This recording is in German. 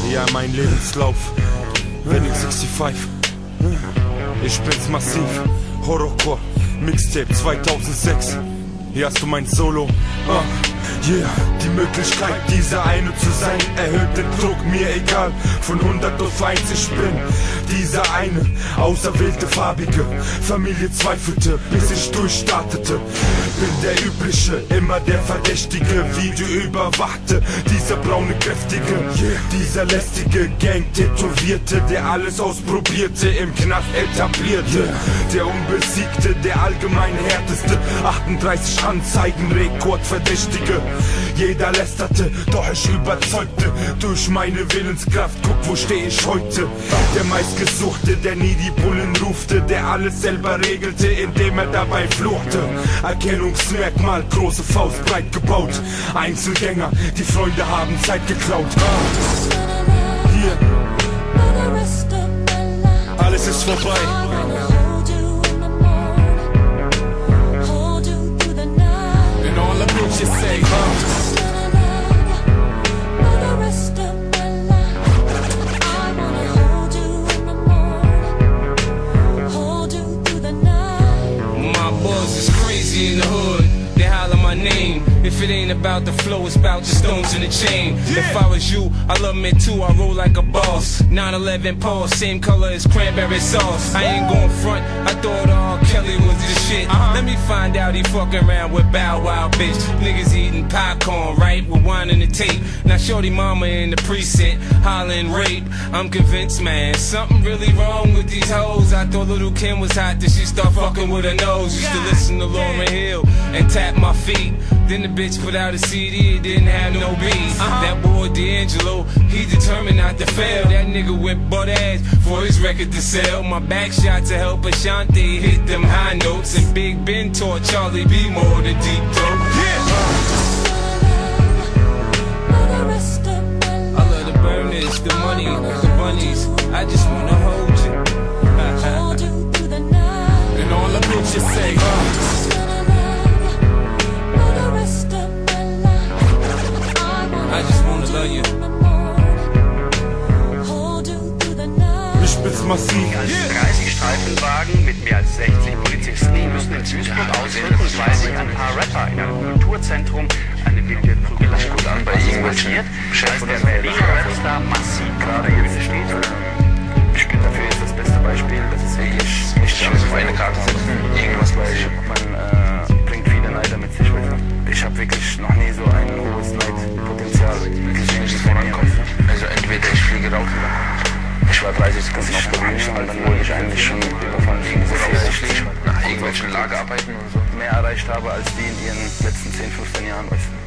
Ja, mein Lebenslauf, Wedding 65. Ich bin's massiv, Horrorcore, Mixtape 2006. Hier hast du mein Solo. Yeah, die Möglichkeit, dieser eine zu sein, erhöht den Druck, mir egal, von 100 auf 1, ich bin dieser eine, auserwählte Farbige. Familie zweifelte, bis ich durchstartete. Bin der Übliche, immer der Verdächtige, Video überwachte, dieser braune Kräftige, dieser lästige Gang-Tätowierte, der alles ausprobierte, im Knast etablierte, der Unbesiegte, der allgemein härteste, 38 Anzeigen, Rekordverdächtige. Jeder lästerte, doch ich überzeugte durch meine Willenskraft. Guck, wo steh ich heute? Der meistgesuchte, der nie die Bullen rufte, der alles selber regelte, indem er dabei fluchte. Erkennungsmerkmal, große Faust, breit gebaut. Einzelgänger, die Freunde haben Zeit geklaut. Hier, alles ist vorbei. Just say, my boys is crazy in the hood. They holler my name. If it ain't about the flow, it's about the stones in the chain. If I was you, I love me too, I roll like a boss. 911 Pulse, same color as cranberry sauce. I ain't gon' front, I thought R. Kelly was the shit. Let me find out he fucking around with Bow Wow, bitch. Niggas eating popcorn, right, with wine in the tape. Now shorty mama in the precinct, hollering rape. I'm convinced, man, something really wrong with these hoes. I thought Little Kim was hot, then she start fucking with her nose. Used to listen to Lauryn Hill and tap my feet. Then the bitch put out a CD, it didn't have no beats. That boy D'Angelo, he determined not to fail. That nigga went butt ass for his record to sell. My back shot to help Ashanti hit them high notes. And Big Ben taught Charlie B more than deep dope. I love the burners, the money, the bunnies. I just wanna hold you. And all the bitches say, I just wanna love you. Ich bin's massiv. 30 Streifenwagen mit mehr als 60 Polizisten müssen in Duisburg ausrücken, weil sich ein paar Rapper in einem Kulturzentrum eine wilde Prügelei gut an bei passiert, als der Berliner Rapstar massiv gerade jetzt steht. Ich bin dafür jetzt das beste Beispiel, das ist wirklich nicht schön. Auf eine Karte setzen, irgendwas gleich. Man bringt viele Neider mit sich. Ich habe wirklich noch nie so ein hohes Neidpotenzial gesehen, wie vorankommt. Also entweder ich fliege raus oder ich war 30 Sekunden auf der Bühne und dann wurde ich eigentlich schon überfallen. Nach irgendwelchen Lagerarbeiten und so. Mehr erreicht habe als die in ihren letzten 10, 15 Jahren.